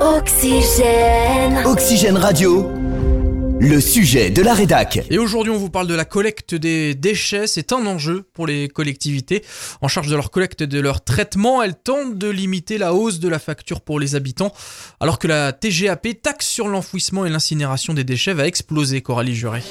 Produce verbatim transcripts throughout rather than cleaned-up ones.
Oxygène. Oxygène Radio, le sujet de la rédac. Et aujourd'hui, on vous parle de la collecte des déchets. C'est un enjeu pour les collectivités. En charge de leur collecte et de leur traitement, elles tentent de limiter la hausse de la facture pour les habitants, alors que la T G A P, taxe sur l'enfouissement et l'incinération des déchets, va exploser. Coralie Juret.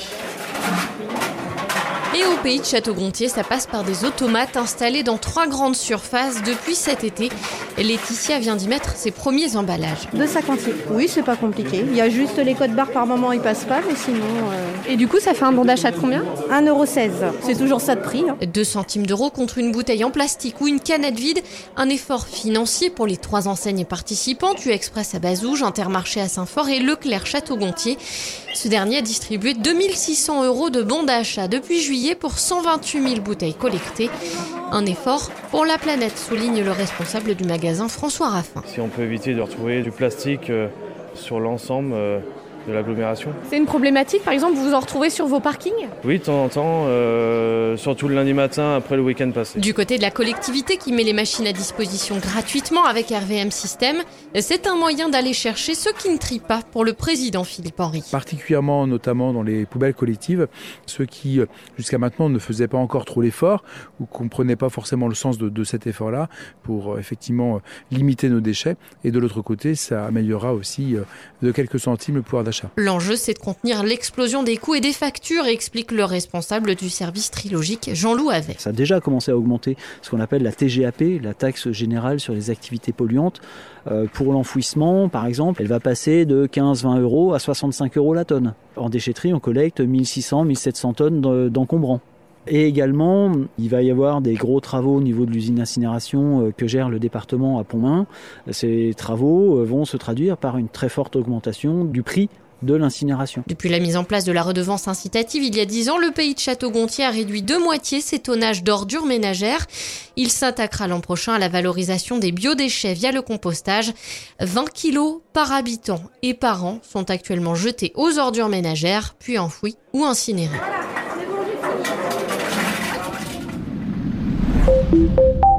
Et au pays de Château-Gontier, ça passe par des automates installés dans trois grandes surfaces depuis cet été. Laetitia vient d'y mettre ses premiers emballages. deux cinquante-six. Oui, c'est pas compliqué. Il y a juste les codes barres par moment, ils passent pas, mais sinon... Euh... Et du coup, ça fait un bon d'achat de combien ? un euro seize. C'est toujours ça de prix. Hein. deux centimes d'euros contre une bouteille en plastique ou une canette vide. Un effort financier pour les trois enseignes participantes, U-Express à Bazouges, Intermarché à Saint-Fort et Leclerc Château-Gontier. Ce dernier a distribué deux mille six cents euros de bons d'achat depuis juillet pour cent vingt-huit mille bouteilles collectées. Un effort pour la planète, souligne le responsable du magasin François Raffin. Si on peut éviter de retrouver du plastique euh, sur l'ensemble euh, de l'agglomération. C'est une problématique, par exemple, vous vous en retrouvez sur vos parkings ? Oui, de temps en temps, euh, surtout le lundi matin après le week-end passé. Du côté de la collectivité qui met les machines à disposition gratuitement avec R V M System, c'est un moyen d'aller chercher ceux qui ne trient pas pour le président Philippe Henry. Particulièrement, notamment dans les poubelles collectives, ceux qui jusqu'à maintenant ne faisaient pas encore trop l'effort ou ne comprenaient pas forcément le sens de, de cet effort-là pour effectivement limiter nos déchets. Et de l'autre côté, ça améliorera aussi de quelques centimes le pouvoir d'achat. L'enjeu, c'est de contenir l'explosion des coûts et des factures, explique le responsable du service Trilogique, Jean-Loup Avet. Ça a déjà commencé à augmenter ce qu'on appelle la T G A P, la taxe générale sur les activités polluantes. Euh, pour l'enfouissement, par exemple, elle va passer de quinze à vingt euros à soixante-cinq euros la tonne. En déchetterie, on collecte mille six cents à mille sept cents tonnes d'encombrants. Et également, il va y avoir des gros travaux au niveau de l'usine d'incinération que gère le département à Pontmain. Ces travaux vont se traduire par une très forte augmentation du prix de l'incinération. Depuis la mise en place de la redevance incitative il y a dix ans, le pays de Château-Gontier a réduit de moitié ses tonnages d'ordures ménagères. Il s'attaquera l'an prochain à la valorisation des biodéchets via le compostage. vingt kilos par habitant et par an sont actuellement jetés aux ordures ménagères, puis enfouis ou incinérés. Voilà.